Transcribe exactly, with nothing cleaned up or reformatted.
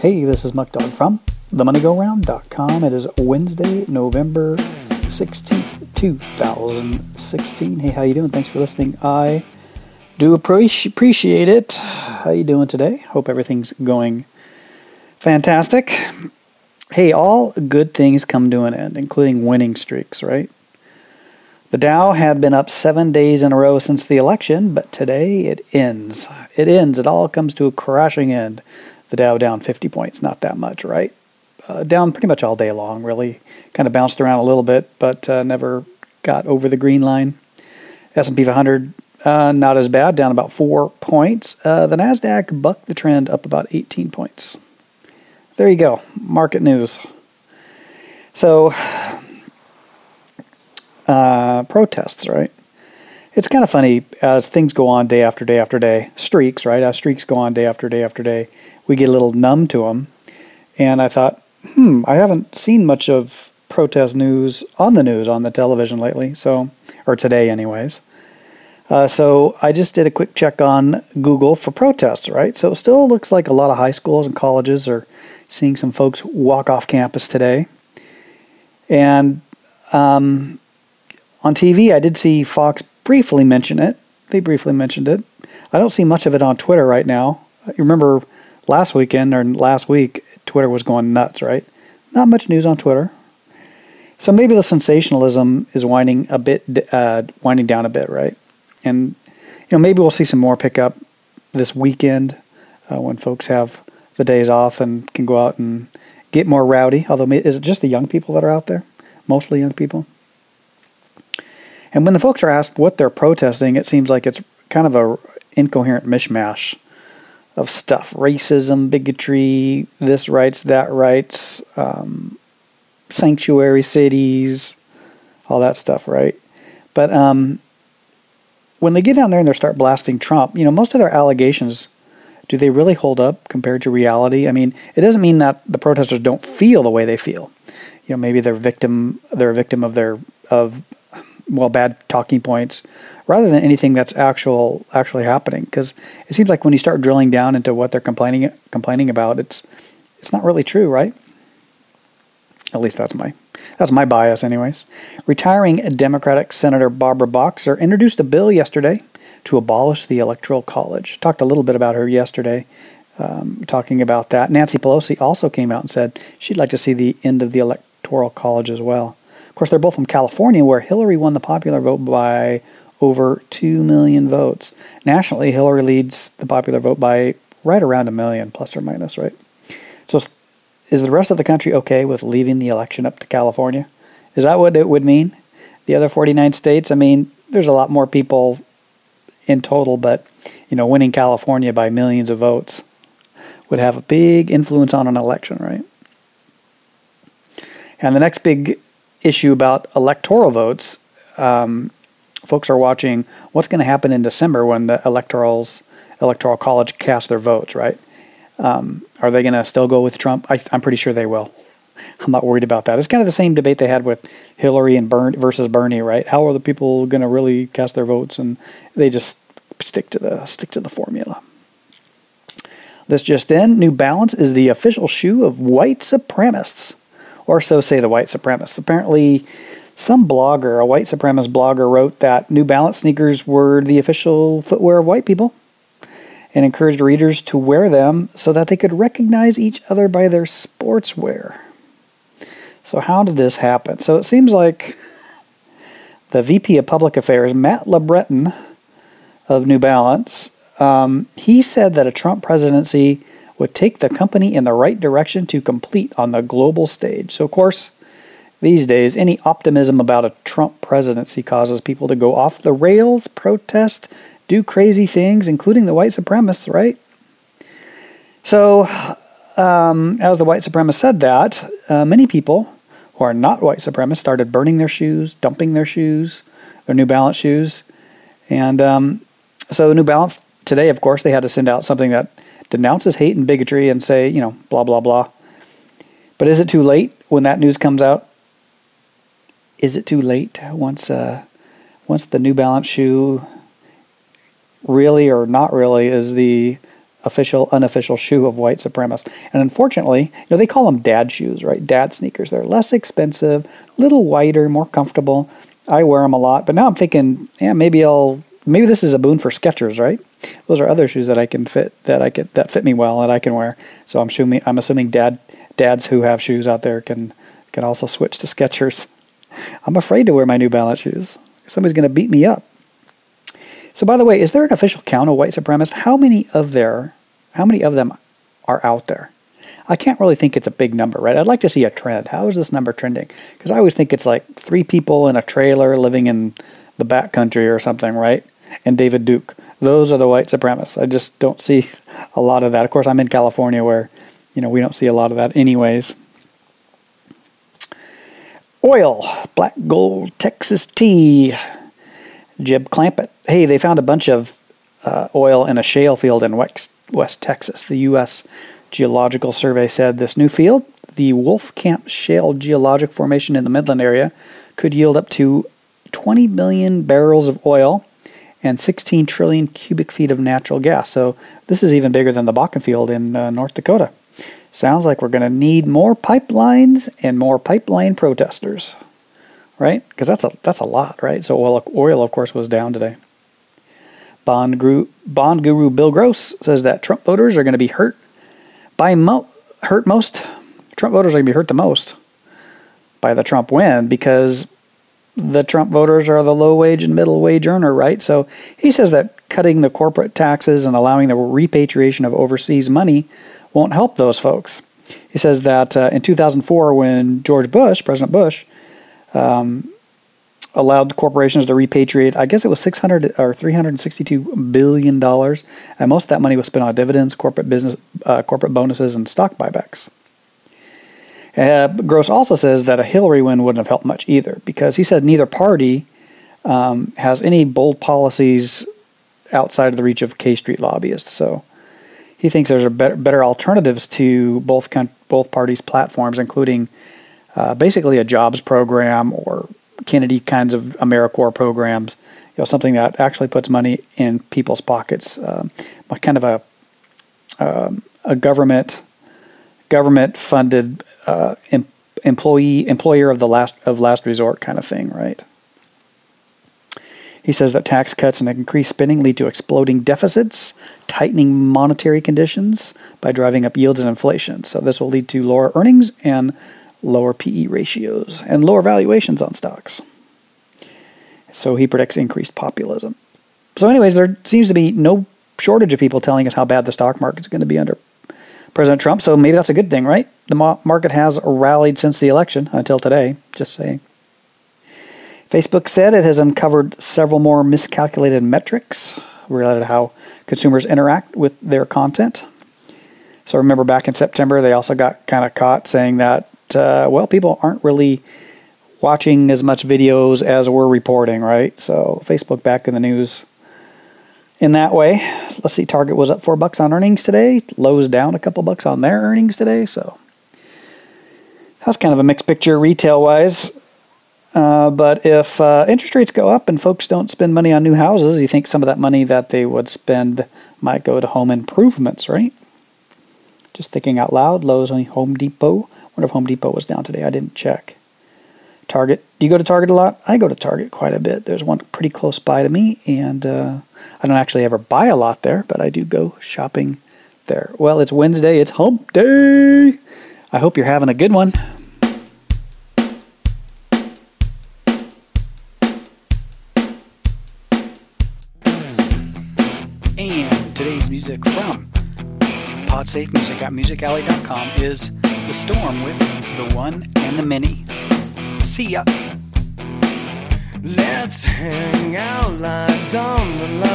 Hey, this is Muck Dog from the money go round dot com. It is Wednesday, November sixteenth, two thousand sixteen. Hey, how you doing? Thanks for listening. I do appreciate it. How you doing today? Hope everything's going fantastic. Hey, all good things come to an end, including winning streaks, right? The Dow had been up seven days in a row since the election, but today it ends. It ends. It all comes to a crashing end. The Dow down fifty points, not that much, right? Uh, down pretty much all day long, really. Kind of bounced around a little bit, but uh, never got over the green line. S and P five hundred, uh, not as bad, down about four points. Uh, the NASDAQ bucked the trend up about eighteen points. There you go, market news. So, uh, protests, right? It's kind of funny as things go on day after day after day. Streaks, right? As streaks go on day after day after day, we get a little numb to them. And I thought, hmm, I haven't seen much of protest news on the news, on the television lately. So, or today anyways. Uh, so I just did a quick check on Google for protests, right? So it still looks like a lot of high schools and colleges are seeing some folks walk off campus today. And um, on T V, I did see Fox briefly mention it. They briefly mentioned it. I don't see much of it on Twitter right now. You remember last weekend or last week, Twitter was going nuts, right? Not much news on Twitter. So maybe the sensationalism is winding a bit, uh, winding down a bit, right? And you know, maybe we'll see some more pickup this weekend uh, when folks have the days off and can go out and get more rowdy. Although, is it just the young people that are out there? Mostly young people. And when the folks are asked what they're protesting, it seems like it's kind of a incoherent mishmash of stuff. Racism, bigotry, this rights, that rights, um, sanctuary cities, all that stuff, right? But um, when they get down there and they start blasting Trump, you know, most of their allegations, do they really hold up compared to reality? I mean, it doesn't mean that the protesters don't feel the way they feel. You know, maybe they're victim, they're a victim of their of well, bad talking points, rather than anything that's actual actually happening. Because it seems like when you start drilling down into what they're complaining complaining about, it's it's not really true, right? At least that's my that's my bias, anyways. Retiring Democratic Senator Barbara Boxer introduced a bill yesterday to abolish the Electoral College. Talked a little bit about her yesterday, um, talking about that. Nancy Pelosi also came out and said she'd like to see the end of the Electoral College as well. Of course, they're both from California, where Hillary won the popular vote by over two million votes. Nationally, Hillary leads the popular vote by right around a million, plus or minus, right? So is the rest of the country okay with leaving the election up to California? Is that what it would mean? The other forty-nine states? I mean, there's a lot more people in total, but, you know, winning California by millions of votes would have a big influence on an election, right? And the next big issue about electoral votes, um, folks are watching what's going to happen in December when the electorals, electoral college cast their votes, right? Um, are they going to still go with Trump? I, I'm pretty sure they will. I'm not worried about that. It's kind of the same debate they had with Hillary and Bern versus Bernie, right? How are the people going to really cast their votes? And they just stick to the stick to the formula. This just in: New Balance is the official shoe of white supremacists. Or so say the white supremacists. Apparently, some blogger, a white supremacist blogger, wrote that New Balance sneakers were the official footwear of white people and encouraged readers to wear them so that they could recognize each other by their sportswear. So how did this happen? So it seems like the V P of Public Affairs, Matt LeBreton of New Balance, um, he said that a Trump presidency would take the company in the right direction to compete on the global stage. So, of course, these days, any optimism about a Trump presidency causes people to go off the rails, protest, do crazy things, including the white supremacists, right? So, um, as the white supremacist said that, uh, many people who are not white supremacists started burning their shoes, dumping their shoes, their New Balance shoes. And um, so New Balance today, of course, they had to send out something that denounces hate and bigotry and say, you know, blah, blah, blah. But is it too late when that news comes out? Is it too late once uh, once the New Balance shoe really or not really is the official, unofficial shoe of white supremacists. And unfortunately, you know, they call them dad shoes, right? Dad sneakers. They're less expensive, a little whiter, more comfortable. I wear them a lot, but now I'm thinking, yeah, maybe I'll, maybe this is a boon for Skechers, right? Those are other shoes that I can fit, that I can, that fit me well, that I can wear. So I'm assuming, I'm assuming dad, dads who have shoes out there can, can also switch to Skechers. I'm afraid to wear my New Balance shoes. Somebody's going to beat me up. So, by the way, is there an official count of white supremacists? How many of their, how many of them are out there? I can't really think it's a big number, right? I'd like to see a trend. How is this number trending? Because I always think it's like three people in a trailer living in the backcountry or something, right? And David Duke. Those are the white supremacists. I just don't see a lot of that. Of course, I'm in California where, you know, we don't see a lot of that anyways. Oil, black gold, Texas tea. Jeb Clampett. Hey, they found a bunch of uh, oil in a shale field in West, West Texas. The U S Geological Survey said this new field, the Wolfcamp Shale geologic formation in the Midland area, could yield up to twenty million barrels of oil and sixteen trillion cubic feet of natural gas. So this is even bigger than the Bakken field in uh, North Dakota. Sounds like we're going to need more pipelines and more pipeline protesters. Right? Because that's a that's a lot, right? So oil, oil, of course, was down today. Bond guru, bond guru Bill Gross says that Trump voters are going to be hurt by mo- hurt most. Trump voters are going to be hurt the most by the Trump win because the Trump voters are the low wage and middle wage earner, right? So he says that cutting the corporate taxes and allowing the repatriation of overseas money won't help those folks. He says that uh, in two thousand four, when George Bush, President Bush, Um, allowed corporations to repatriate, I guess it was six hundred or three hundred sixty-two billion dollars, and most of that money was spent on dividends, corporate business, uh, corporate bonuses, and stock buybacks. Uh, Gross also says that a Hillary win wouldn't have helped much either, because he said neither party um, has any bold policies outside of the reach of K Street lobbyists. So he thinks there's a better, better alternatives to both both parties' platforms, including Uh, basically a jobs program or Kennedy kinds of AmeriCorps programs, you know, something that actually puts money in people's pockets, um, kind of a um, a government government funded uh, em- employee employer of the last of last resort kind of thing, right? He says that tax cuts and increased spending lead to exploding deficits, tightening monetary conditions by driving up yields and inflation. So this will lead to lower earnings and lower P E ratios, and lower valuations on stocks. So he predicts increased populism. So anyways, there seems to be no shortage of people telling us how bad the stock market's going to be under President Trump, so maybe that's a good thing, right? The market has rallied since the election, until today, just saying. Facebook said it has uncovered several more miscalculated metrics related to how consumers interact with their content. So remember back in September, they also got kind of caught saying that Uh, well, people aren't really watching as much videos as we're reporting, right? So Facebook back in the news in that way. Let's see, Target was up four bucks on earnings today. Lowe's down a couple bucks on their earnings today. So that's kind of a mixed picture retail-wise. Uh, but if uh, interest rates go up and folks don't spend money on new houses, you think some of that money that they would spend might go to home improvements, right? Just thinking out loud, Lowe's, Home Depot. I wonder if Home Depot was down today. I didn't check. Target. Do you go to Target a lot? I go to Target quite a bit. There's one pretty close by to me, and uh, I don't actually ever buy a lot there, but I do go shopping there. Well, it's Wednesday. It's hump day. I hope you're having a good one. And today's music from PodSafe Music at music alley dot com is The Storm with The One and the Many. See ya. Let's hang our lives on the line.